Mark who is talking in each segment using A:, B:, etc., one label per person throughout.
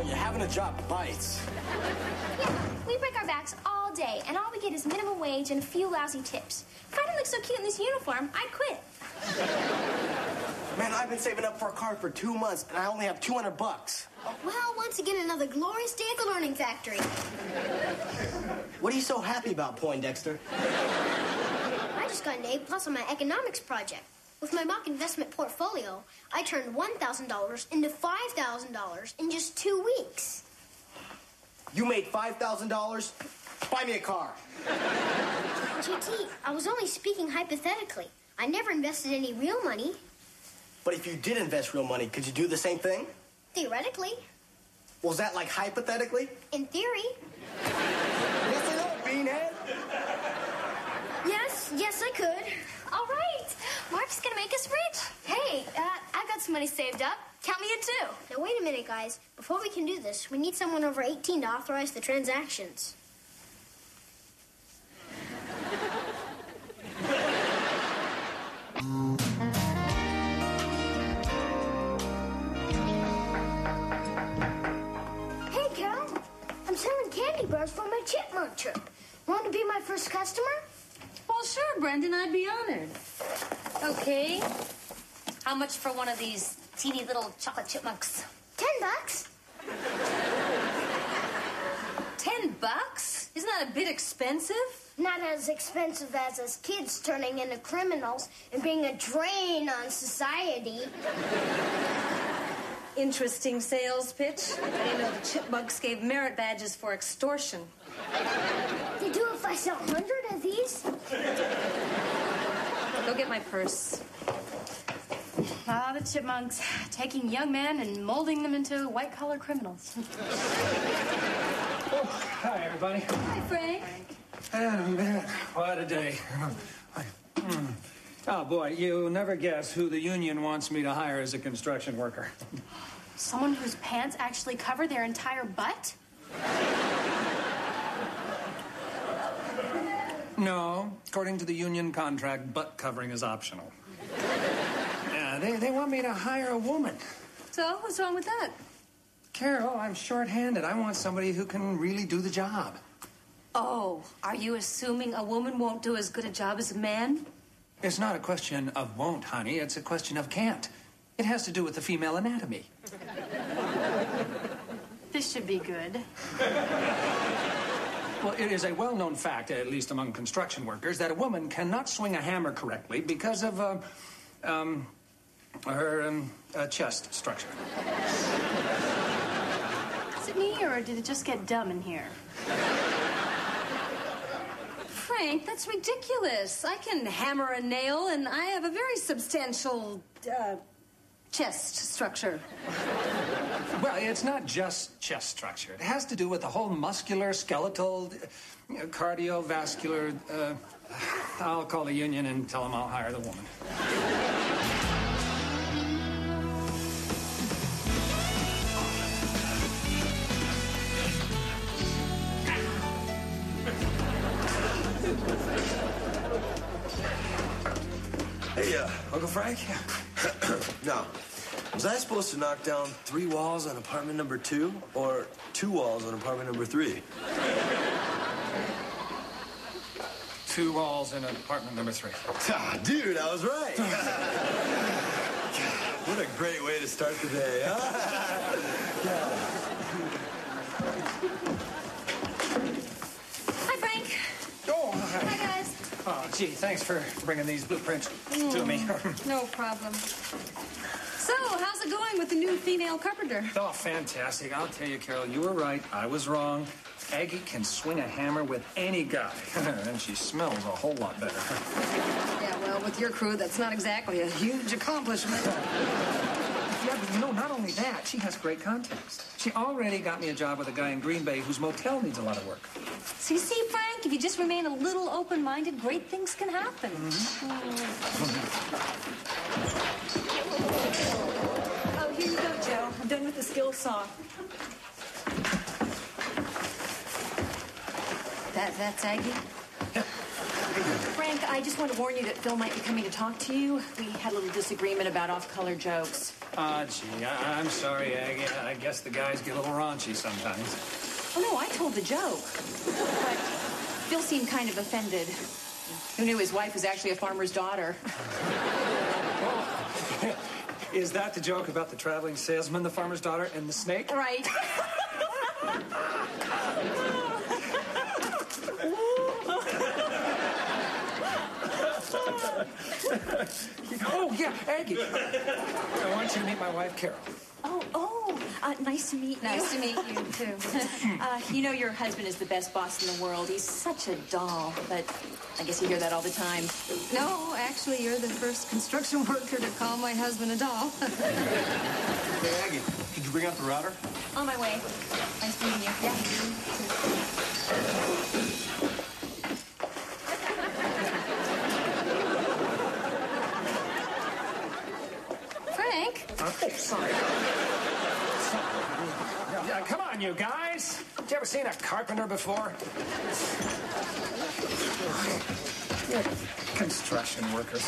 A: point. You having a job bites.
B: Yeah, we break our backs all day, and all we get is minimum wage and a few lousy tips. If I didn't look so cute in this uniform, I'd quit.
A: Man, I've been saving up for a car for 2 months, and I only have $200.
C: Well, once again, another glorious day at the Learning Factory.
A: What are you so happy about, Poindexter?
C: I just got an A+ on my economics project. With my mock investment portfolio, I turned $1,000 into $5,000 in just 2 weeks.
A: You made $5,000? Buy me a car.
C: GT, I was only speaking hypothetically. I never invested any real money.
A: But if you did invest real money, could you do the same thing?
C: Theoretically.
A: Was that like hypothetically?
C: In theory.
A: Yes or no, beanhead?
C: Yes, I could.
B: All right. Mark's gonna make us rich. Hey, I've got some money saved up. Count me in too.
C: Now, wait a minute, guys. Before we can do this, we need someone over 18 to authorize the transactions. Hey, Carol. I'm selling candy bars for my chipmunk trip. Want to be my first customer?
D: Well, sure, Brendan. I'd be honored. Okay. How much for one of these teeny little chocolate chipmunks?
C: $10.
D: $10? Isn't that a bit expensive?
C: Not as expensive as us kids turning into criminals and being a drain on society.
D: Interesting sales pitch. I didn't know the chipmunks gave merit badges for extortion.
C: They do if I sell 100 of these.
D: Go get my purse.
B: Ah, the chipmunks, taking young men and molding them into white-collar criminals.
E: Oh, hi, everybody.
D: Hi, Frank.
E: Oh, man, what a day. Oh, boy, you'll never guess who the union wants me to hire as a construction worker.
B: Someone whose pants actually cover their entire butt?
E: No, according to the union contract, butt covering is optional. Yeah, they want me to hire a woman.
D: So, what's wrong with that?
E: Carol, I'm short-handed. I want somebody who can really do the job.
D: Oh, are you assuming a woman won't do as good a job as a man?
E: It's not a question of won't, honey. It's a question of can't. It has to do with the female anatomy.
B: This should be good.
E: Well, it is a well-known fact, at least among construction workers, that a woman cannot swing a hammer correctly because of, her chest structure.
B: Is it me, or did it just get dumb in here?
D: Frank, that's ridiculous. I can hammer a nail, and I have a very substantial, chest structure.
E: Well, it's not just chest structure. It has to do with the whole muscular, skeletal, cardiovascular... I'll call the union and tell them I'll hire the woman.
F: Hey, Uncle Frank? Now, was I supposed to knock down 3 walls on apartment number 2 or 2 walls on apartment number 3?
E: 2 walls in apartment number 3.
F: Ah, dude, I was right. What a great way to start the day, huh?
D: Hi, Frank.
E: Oh, hi.
D: Hi, guys.
E: Oh, gee, thanks for bringing these blueprints to me.
D: No problem. So, how's it going with the new female carpenter?
E: Oh, fantastic. I'll tell you, Carol, you were right. I was wrong. Aggie can swing a hammer with any guy, and she smells a whole lot better.
D: Yeah, well, with your crew, that's not exactly a huge accomplishment.
E: Yeah, but not only that, she has great contacts. She already got me a job with a guy in Green Bay whose motel needs a lot of work.
D: So you see, Frank, if you just remain a little open-minded, great things can happen.
G: Oh, here you go, Joe. I'm done with the skill saw.
D: That's Aggie?
G: Frank, I just want to warn you that Phil might be coming to talk to you. We had a little disagreement about off-color jokes.
E: Gee, I'm sorry, Aggie. I guess the guys get a little raunchy sometimes.
G: Oh, no, I told the joke. But Phil seemed kind of offended. Who knew his wife was actually a farmer's daughter?
E: Is that the joke about the traveling salesman, the farmer's daughter, and the snake?
G: Right.
E: Oh, yeah, Aggie. I want you to meet my wife, Carol.
G: Nice to meet you. Nice to meet you, too. You know your husband is the best boss in the world. He's such a doll, but I guess you hear that all the time.
D: No, actually, you're the first construction worker to call my husband a doll.
F: Hey, Aggie, did you bring out the router?
B: On my way. Nice meeting you. Yeah.
D: Frank?
E: Oh, sorry. Yeah, come on, you guys. Have you ever seen a carpenter before? Construction workers.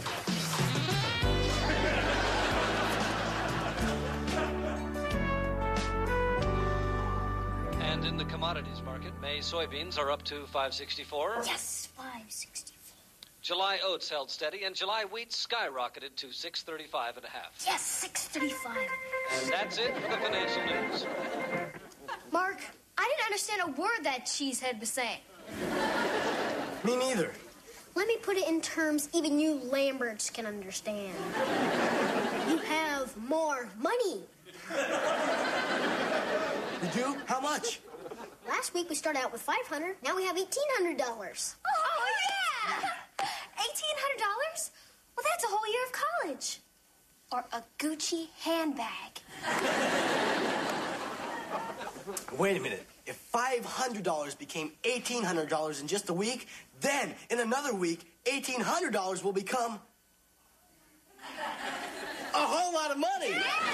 H: And in the commodities market, May soybeans are up to $5.64.
B: Yes, 564.
H: July oats held steady, and July wheat skyrocketed to $6.35 and a half.
B: Yes, 635.
H: And that's it for the financial news.
C: Mark, I didn't understand a word that cheesehead was saying.
F: Me neither.
C: Let me put it in terms even you Lamberts can understand. You have more money.
F: You do? How much?
C: Last week we started out with $500. Now we have $1,800.
B: Oh, yeah! $1,800? Well, that's a whole year of college. Or a Gucci handbag.
A: Wait a minute. If $500 became $1,800 in just a week, then in another week, $1,800 will become a whole lot of money.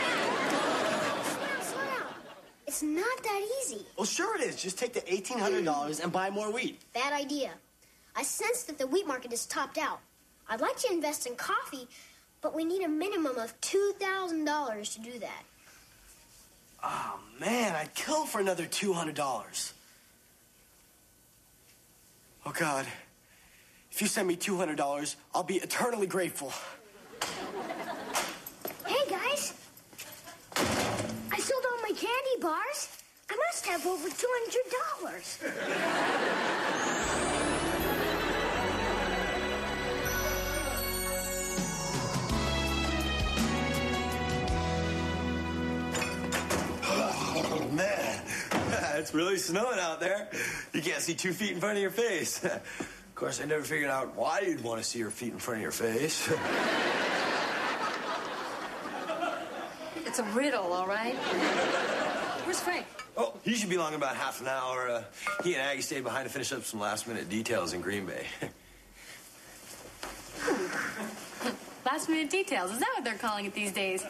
C: Slow down. It's not that easy.
A: Well, sure it is. Just take the $1,800 and buy more wheat.
C: Bad idea. I sense that the wheat market is topped out. I'd like to invest in coffee, but we need a minimum of $2,000 to do that.
A: Oh, man, I'd kill for another $200. Oh, God. If you send me $200, I'll be eternally grateful.
C: Hey, guys. I sold all my candy bars. I must have over $200.
F: Oh, man. It's really snowing out there. You can't see 2 feet in front of your face. Of course, I never figured out why you'd want to see your feet in front of your face.
D: It's a riddle, all right? Where's Frank?
F: Oh, he should be along in about half an hour. He and Aggie stayed behind to finish up some last-minute details in Green Bay.
D: Last-minute details. Is that what they're calling it these days?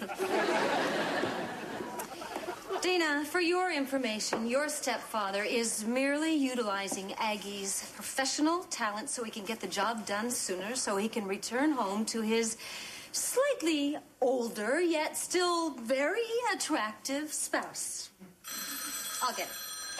D: Dana, for your information, your stepfather is merely utilizing Aggie's professional talent so he can get the job done sooner, so he can return home to his slightly older, yet still very attractive spouse. I'll get it.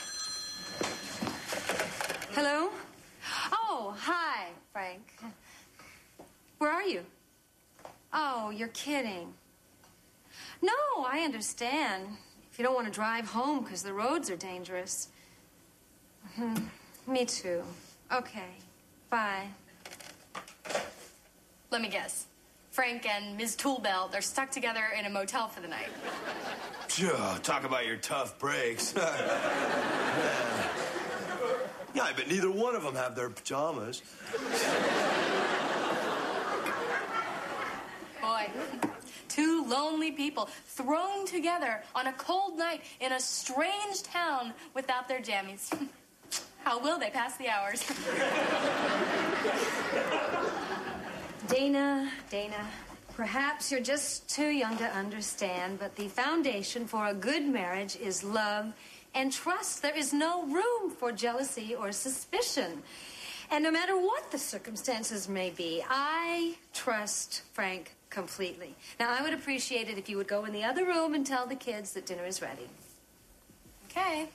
D: Hello? Oh, hi, Frank. Where are you? Oh, you're kidding. No, I understand. If you don't want to drive home because the roads are dangerous. Me too. Okay. Bye.
I: Let me guess. Frank and Ms. Toolbelt are stuck together in a motel for the night.
F: Talk about your tough breaks. Yeah, I bet neither one of them have their pajamas.
I: Boy, two lonely people thrown together on a cold night in a strange town without their jammies. How will they pass the hours?
D: Dana, perhaps you're just too young to understand, but the foundation for a good marriage is love and trust. There is no room for jealousy or suspicion. And no matter what the circumstances may be, I trust Frank completely. Now, I would appreciate it if you would go in the other room and tell the kids that dinner is ready.
I: Okay.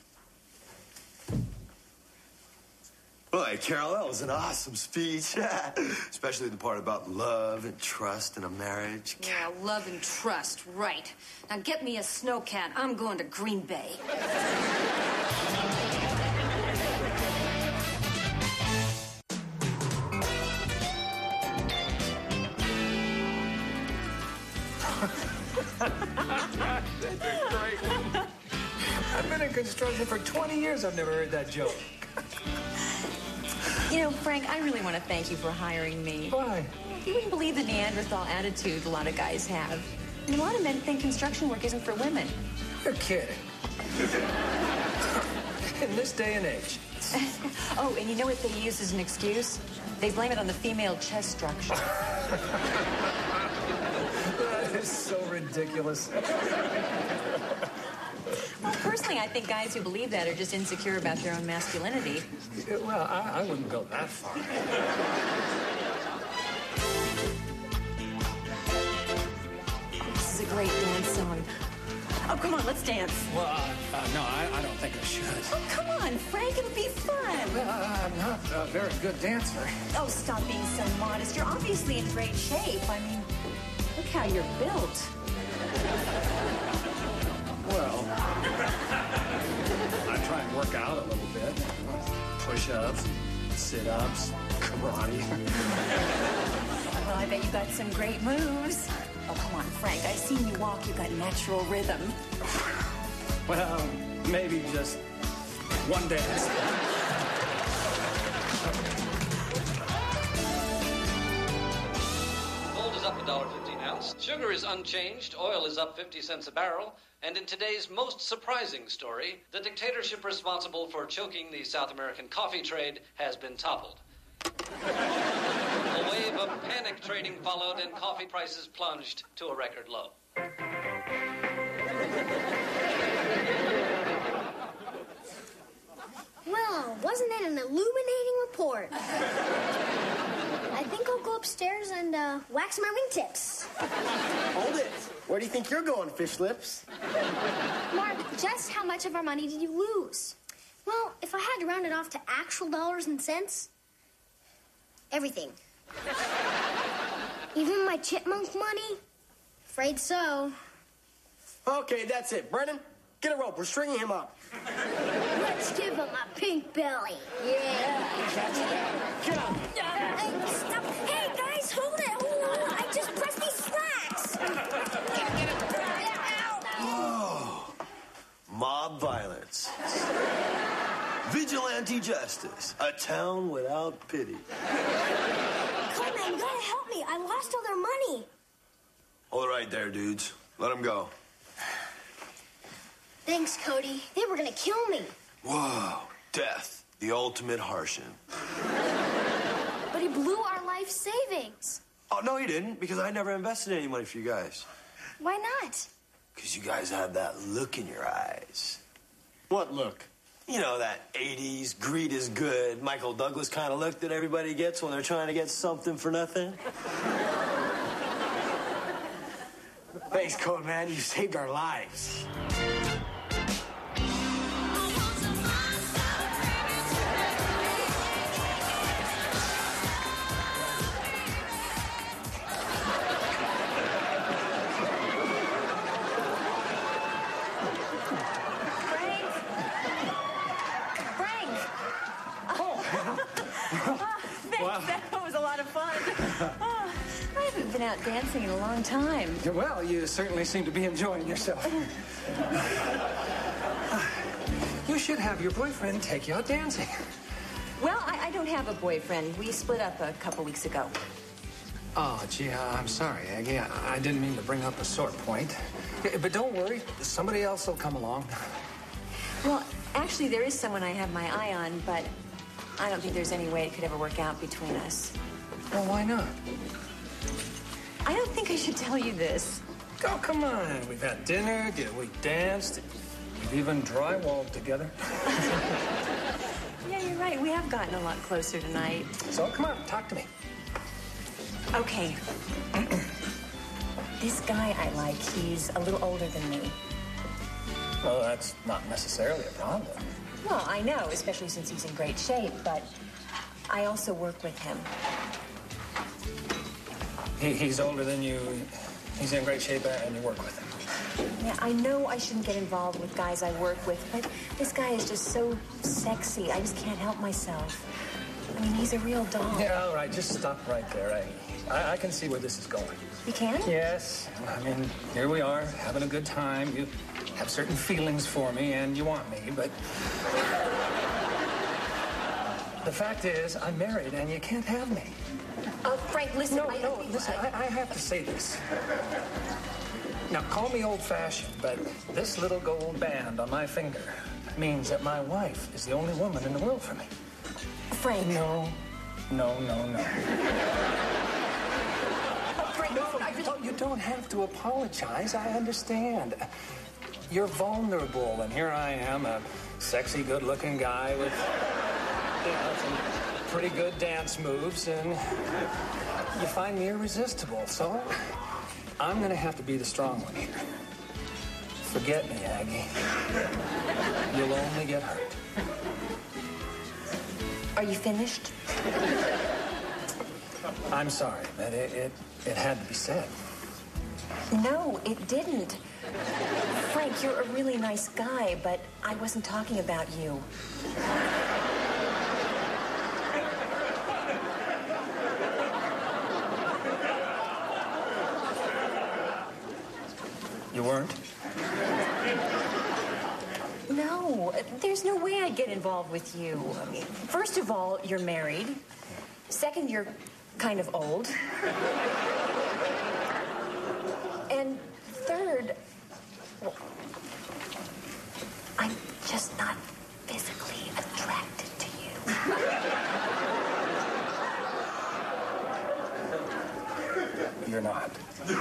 F: Boy, Carol, that was an awesome speech. Especially the part about love and trust in a marriage.
D: Yeah, love and trust, right. Now get me a snowcat. I'm going to Green Bay.
E: Great. I've been in construction for 20 years. I've never heard that joke.
G: You know, Frank, I really want to thank you for hiring me.
E: Why?
G: You wouldn't believe the Neanderthal attitude a lot of guys have. And a lot of men think construction work isn't for women.
E: You're kidding. In this day and age.
G: Oh, and you know what they use as an excuse? They blame it on the female chest structure.
E: That is so ridiculous.
G: Well, personally, I think guys who believe that are just insecure about their own masculinity.
E: Well, I wouldn't go that far.
G: This is a great dance song. Oh, come on, let's dance.
E: Well, no, I don't think I should.
G: Oh, come on, Frank, it'll be fun.
E: Well, I'm not a very good dancer.
G: Oh, stop being so modest. You're obviously in great shape. I mean, look how you're built.
E: Well, I try and work out a little bit. Push-ups, sit-ups, karate.
G: Well, I bet you got some great moves. Oh, come on, Frank. I've seen you walk. You got natural rhythm.
E: Well, maybe just one dance.
H: Gold is up $1.50 an ounce. Sugar is unchanged. Oil is up 50 cents a barrel. And in today's most surprising story, the dictatorship responsible for choking the South American coffee trade has been toppled. A wave of panic trading followed and coffee prices plunged to a record low.
C: Well, wasn't that an illuminating report? I think I'll go upstairs and wax my wingtips.
A: Hold it. Where do you think you're going, fish lips?
C: Mark, just how much of our money did you lose? Well, if I had to round it off to actual dollars and cents, everything. Even my chipmunk money? Afraid so.
A: Okay, that's it. Brennan, get a rope. We're stringing him up.
C: Let's give him a pink belly. Yeah.
A: Get up.
C: Hey, stop. Hey, guys, hold it. Hold on. I just pressed these slacks.
F: Oh, mob violence. Vigilante justice. A town without pity.
C: Come on, you gotta help me. I lost all their money.
F: All right there, dudes. Let them go.
C: Thanks, Cody. They were gonna kill me.
F: Whoa. Death. The ultimate harshin.
C: But he blew our life savings.
F: Oh, no, he didn't, because I never invested any money for you guys.
C: Why not?
F: Because you guys had that look in your eyes.
A: What look?
F: You know, that 80s, greed is good, Michael Douglas kind of look that everybody gets when they're trying to get something for nothing.
A: Thanks, Code Man. You saved our lives.
G: That was a lot of fun. Oh, I haven't been out dancing in a long time.
E: Well, you certainly seem to be enjoying yourself. You should have your boyfriend take you out dancing.
G: Well, I don't have a boyfriend. We split up a couple weeks ago.
E: Oh, gee, I'm sorry, Aggie. I didn't mean to bring up a sore point. But don't worry, somebody else will come along.
G: Well, actually, there is someone I have my eye on, but I don't think there's any way it could ever work out between us.
E: Well, why not?
G: I don't think I should tell you this.
E: Oh, come on. We've had dinner, we danced, we've even drywalled together.
G: Yeah, you're right. We have gotten a lot closer tonight.
E: So come on, talk to me.
G: Okay. This guy I like, he's a little older than me.
E: Well, that's not necessarily a problem.
G: Well, I know, especially since he's in great shape, but I also work with him.
E: He's older than you. He's in great shape, and you work with him.
G: Yeah, I know I shouldn't get involved with guys I work with, but this guy is just so sexy. I just can't help myself. I mean, he's a real doll.
E: Yeah, all right. Just stop right there. I can see where this is going.
G: You can?
E: Yes. I mean, here we are, having a good time. You have certain feelings for me, and you want me, but... The fact is, I'm married, and you can't have me.
G: Frank, listen.
E: No, listen, I have to say this. Now, call me old-fashioned, but this little gold band on my finger means that my wife is the only woman in the world for me.
G: Frank.
E: No.
G: Frank,
E: No, you don't have to apologize. I understand. You're vulnerable, and here I am, a sexy, good-looking guy with, some pretty good dance moves, and you find me irresistible, so I'm going to have to be the strong one here. Forget me, Aggie. You'll only get hurt.
G: Are you finished?
E: I'm sorry, but it had to be said.
G: No, it didn't. Frank, you're a really nice guy, but I wasn't talking about you.
E: You weren't?
G: No, there's no way I'd get involved with you. I mean, first of all, you're married. Second, you're kind of old. And third, well, I'm just not physically attracted to you.
E: You're not.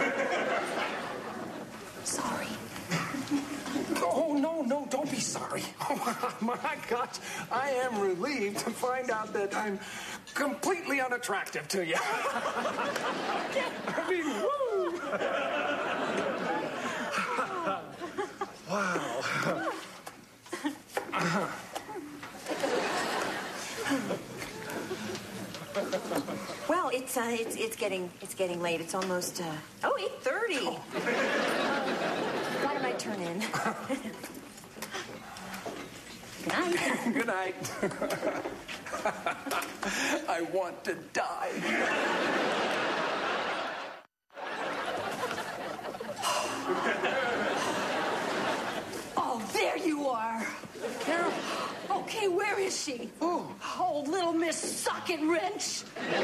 G: Sorry.
E: Oh, no, don't be sorry. Oh, my gosh, I am relieved to find out that I'm completely unattractive to you. I mean, woo! Wow.
G: Well, it's getting late. It's almost 8:30. Why don't I turn in? Good night.
E: Good night. I want to die.
J: Oh, there you are.
E: Carol.
J: Okay, where is she?
E: Oh.
J: Oh, little Miss Socket Wrench.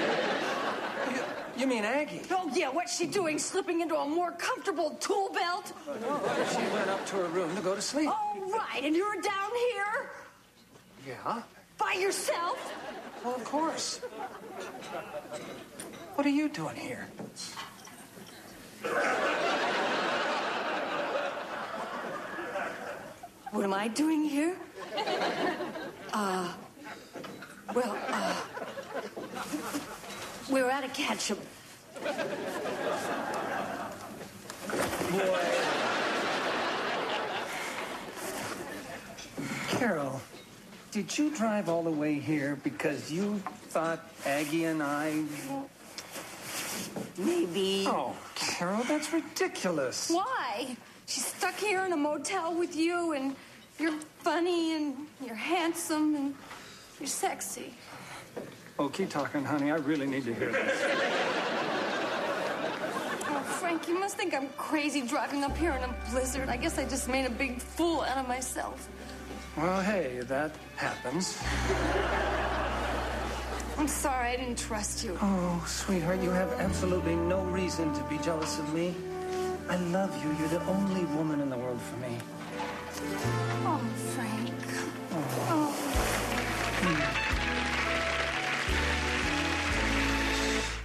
E: You mean Aggie?
J: Oh, yeah, what's she doing? Slipping into a more comfortable tool belt?
E: Oh, she went up to her room to go to sleep.
J: Oh, right, and you're down here?
E: Yeah?
J: By yourself?
E: Well, of course. What are you doing here?
J: What am I doing here? We're at a Ketchum.
E: Boy. Carol, did you drive all the way here because you thought Aggie and I...
J: Maybe.
E: Oh, Carol, that's ridiculous.
I: Why? She's stuck here in a motel with you, and you're funny, and you're handsome, and you're sexy.
E: Oh, keep talking, honey. I really need to hear this.
I: Oh, Frank, you must think I'm crazy driving up here in a blizzard. I guess I just made a big fool out of myself.
E: Well, hey, that happens.
I: I'm sorry, I didn't trust you.
E: Oh, sweetheart, you have absolutely no reason to be jealous of me. I love you. You're the only woman in the world for me.
I: Oh, Frank. Oh.